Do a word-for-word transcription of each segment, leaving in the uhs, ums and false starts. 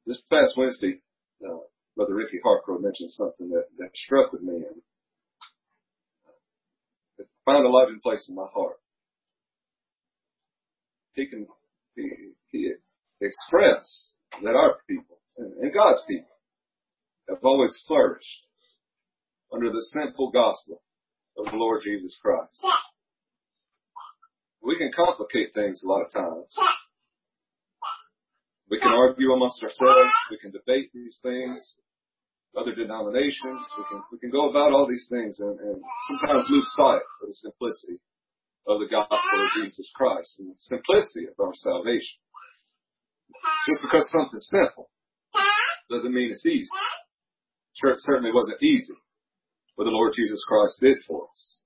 This past Wednesday, uh, Brother Ricky Harcrow mentioned something that, that struck with me and it found a living place in my heart. He can he, he expressed that our people and, and God's people have always flourished under the simple gospel of the Lord Jesus Christ. We can complicate things a lot of times. We can argue amongst ourselves. We can debate these things. Other denominations. We can we can go about all these things and, and sometimes lose sight of the simplicity of the gospel of Jesus Christ and the simplicity of our salvation. Just because something's simple doesn't mean it's easy. Sure, it certainly wasn't easy what the Lord Jesus Christ did for us.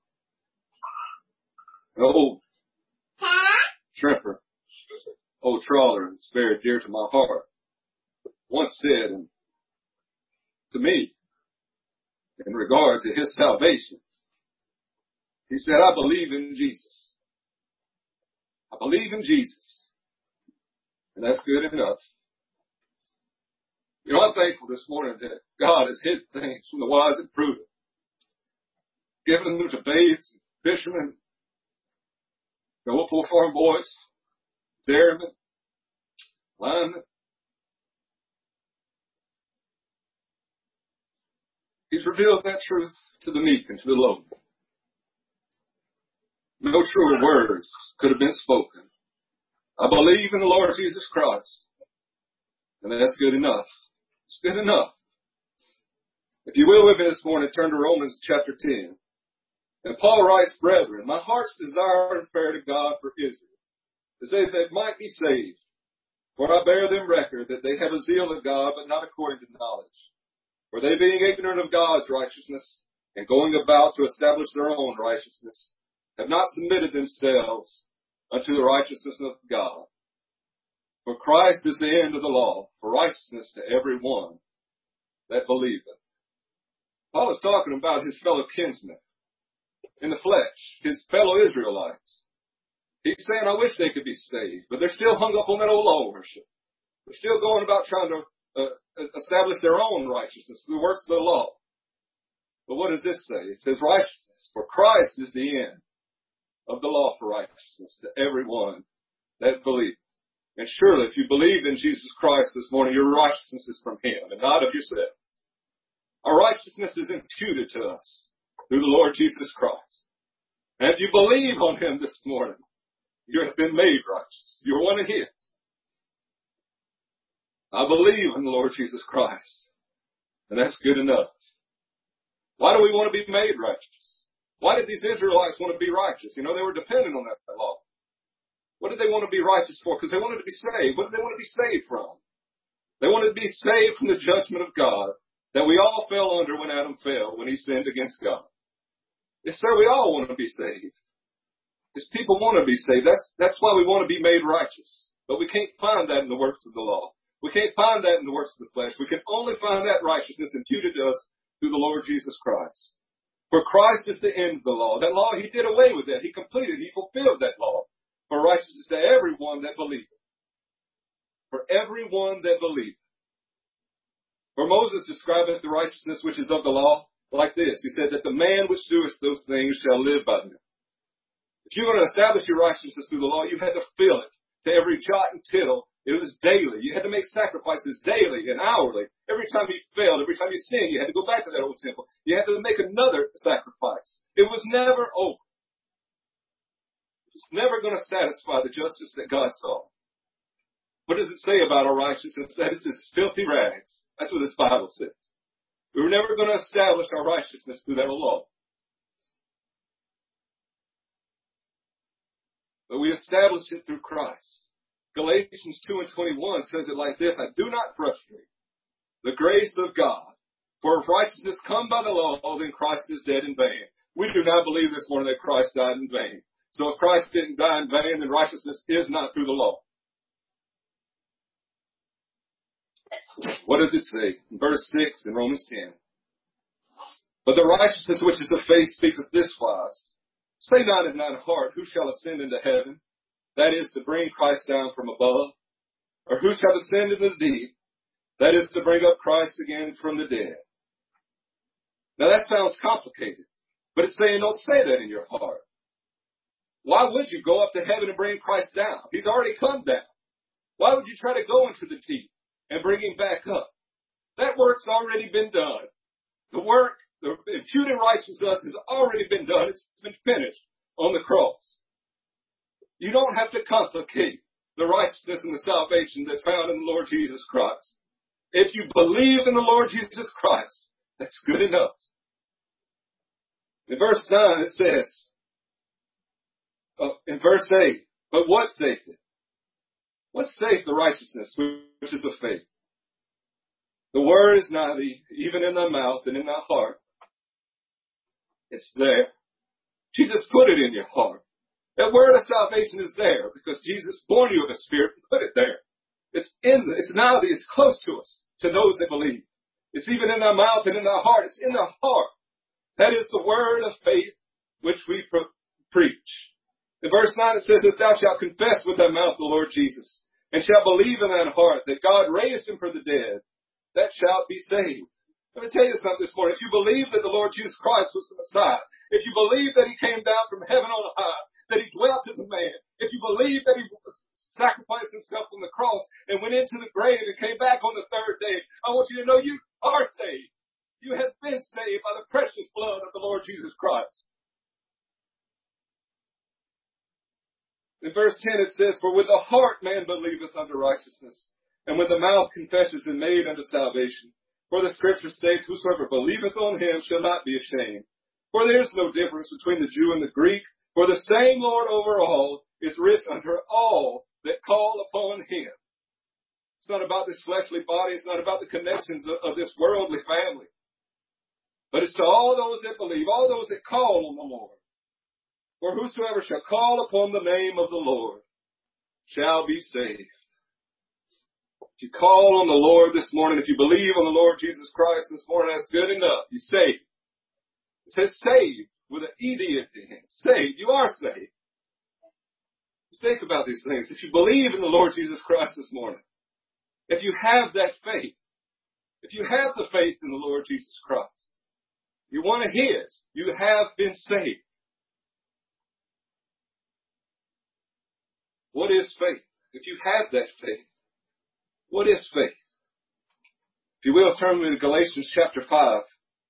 An old shrimper, old trawler that's very dear to my heart, once said and to me, in regard to his salvation, he said, I believe in Jesus. I believe in Jesus. And that's good enough. You know, I'm thankful this morning that God has hid things from the wise and prudent, given them to babes, fishermen, the old poor farm boys, dairymen, linemen. He's revealed that truth to the meek and to the lowly. No truer words could have been spoken. I believe in the Lord Jesus Christ. And that's good enough. It's good enough. If you will with me this morning, turn to Romans chapter ten. And Paul writes, Brethren, my heart's desire and prayer to God for Israel is that they might be saved. For I bear them record that they have a zeal of God, but not according to knowledge. For they being ignorant of God's righteousness, and going about to establish their own righteousness, have not submitted themselves unto the righteousness of God. For Christ is the end of the law, for righteousness to every one that believeth. Paul is talking about his fellow kinsmen in the flesh, his fellow Israelites. He's saying, I wish they could be saved, but they're still hung up on that old law worship. They're still going about trying to Uh, establish their own righteousness through the works of the law. But what does this say? It says righteousness. For Christ is the end of the law for righteousness to everyone that believes. And surely if you believe in Jesus Christ this morning, your righteousness is from Him and not of yourselves. Our righteousness is imputed to us through the Lord Jesus Christ. And if you believe on Him this morning, you have been made righteous. You're one of His. I believe in the Lord Jesus Christ. And that's good enough. Why do we want to be made righteous? Why did these Israelites want to be righteous? You know, they were dependent on that law. What did they want to be righteous for? Because they wanted to be saved. What did they want to be saved from? They wanted to be saved from the judgment of God that we all fell under when Adam fell, when he sinned against God. Yes, sir, we all want to be saved. Because people want to be saved. That's, that's why we want to be made righteous. But we can't find that in the works of the law. We can't find that in the works of the flesh. We can only find that righteousness imputed to us through the Lord Jesus Christ. For Christ is the end of the law. That law, He did away with that. He completed, He fulfilled that law. For righteousness to everyone that believeth. For everyone that believeth. For Moses describeth the righteousness which is of the law like this. He said that the man which doeth those things shall live by them. If you're going to establish your righteousness through the law, you had to fill it to every jot and tittle. It was daily. You had to make sacrifices daily and hourly. Every time you failed, every time you sinned, you had to go back to that old temple. You had to make another sacrifice. It was never over. It was never going to satisfy the justice that God saw. What does it say about our righteousness? That it's as filthy rags. That's what this Bible says. We were never going to establish our righteousness through that law. But we established it through Christ. Galatians two and twenty-one says it like this, I do not frustrate the grace of God. For if righteousness come by the law, then Christ is dead in vain. We do not believe this morning that Christ died in vain. So if Christ didn't die in vain, then righteousness is not through the law. What does it say? In verse six in Romans ten. But the righteousness which is of faith speaketh this wise. Say not in thine heart, who shall ascend into heaven? That is to bring Christ down from above. Or who shall descend into the deep? That is to bring up Christ again from the dead. Now that sounds complicated, but it's saying don't say that in your heart. Why would you go up to heaven and bring Christ down? He's already come down. Why would you try to go into the deep and bring him back up? That work's already been done. The work, the imputed righteousness has already been done. It's been finished on the cross. You don't have to complicate the righteousness and the salvation that's found in the Lord Jesus Christ. If you believe in the Lord Jesus Christ, that's good enough. In verse nine it says, uh, in verse eight, but what saved it? What saved the righteousness, which is the faith? The word is nigh thee, even in thy mouth and in thy heart. It's there. Jesus put it in your heart. That word of salvation is there because Jesus born you of the Spirit and put it there. It's in, it's now, it's close to us, to those that believe. It's even in thy mouth and in thy heart. It's in the heart. That is the word of faith which we pre- preach. In verse nine it says, thou shalt confess with thy mouth the Lord Jesus, and shalt believe in thine heart that God raised him from the dead, that shalt be saved. Let me tell you something this morning. If you believe that the Lord Jesus Christ was the Messiah, if you believe that he came down from heaven on high, that he dwelt as a man, if you believe that he sacrificed himself on the cross and went into the grave and came back on the third day, I want you to know you are saved. You have been saved by the precious blood of the Lord Jesus Christ. In verse ten it says, for with the heart man believeth unto righteousness, and with the mouth confession is made unto salvation. For the scripture saith, whosoever believeth on him shall not be ashamed. For there is no difference between the Jew and the Greek, for the same Lord over all is rich unto all that call upon him. It's not about this fleshly body, it's not about the connections of, of this worldly family. But it's to all those that believe, all those that call on the Lord. For whosoever shall call upon the name of the Lord shall be saved. If you call on the Lord this morning, if you believe on the Lord Jesus Christ this morning, that's good enough. You're saved. It says saved with an E D at the end. Saved. You are saved. You think about these things. If you believe in the Lord Jesus Christ this morning, if you have that faith, if you have the faith in the Lord Jesus Christ, you're one of his, you have been saved. What is faith? If you have that faith, what is faith? If you will, turn me to Galatians chapter five,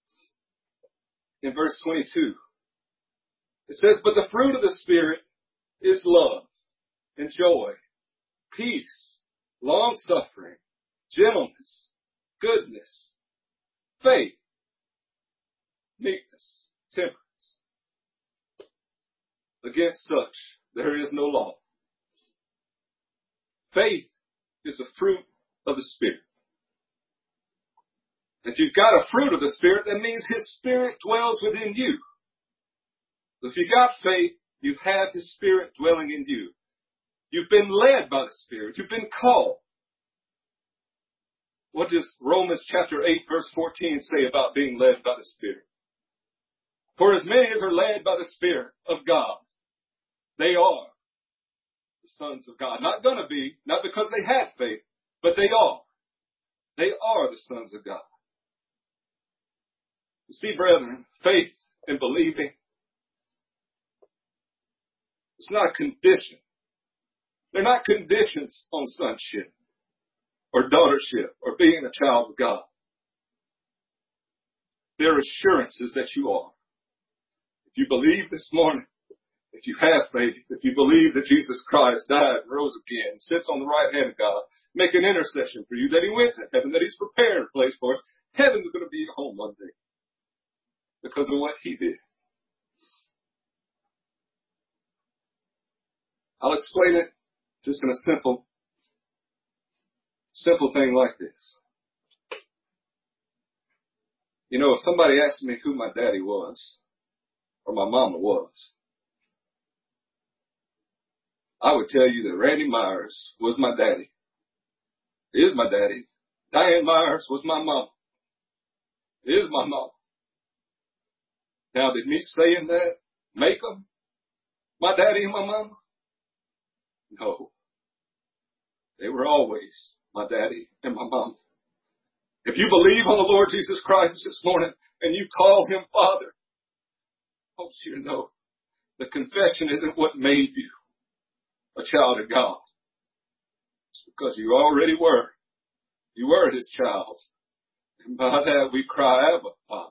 in verse twenty-two. It says, but the fruit of the Spirit is love and joy, peace, long-suffering, gentleness, goodness, faith, meekness, temperance. Against such there is no law. Faith is a fruit of the Spirit. If you've got a fruit of the Spirit, that means his Spirit dwells within you. If you've got faith, you have his Spirit dwelling in you. You've been led by the Spirit. You've been called. What does Romans chapter eight verse fourteen say about being led by the Spirit? For as many as are led by the Spirit of God, they are the sons of God. Not gonna be, not because they had faith, but they are. They are the sons of God. You see, brethren, faith and believing, it's not a condition. They're not conditions on sonship or daughtership or being a child of God. They're assurances that you are. If you believe this morning, if you have faith, if you believe that Jesus Christ died and rose again, sits on the right hand of God, make an intercession for you, that he went to heaven, that he's prepared a place for us, heaven's going to be your home one day because of what he did. I'll explain it just in a simple, simple thing like this. You know, if somebody asked me who my daddy was, or my mama was, I would tell you that Randy Myers was my daddy. Is my daddy. Diane Myers was my mama. Is my mama. Now, did me saying that make them my daddy and my mama? No. They were always my daddy and my mama. If you believe on the Lord Jesus Christ this morning and you call him Father, I want you to know the confession isn't what made you a child of God. It's because you already were. You were his child. And by that we cry, Abba, Father.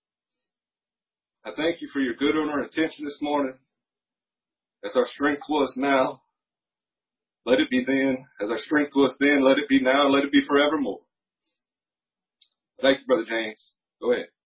I thank you for your good honor and attention this morning. As our strength was now, let it be then. As our strength was then, let it be now, and let it be forevermore. Thank you, Brother James. Go ahead.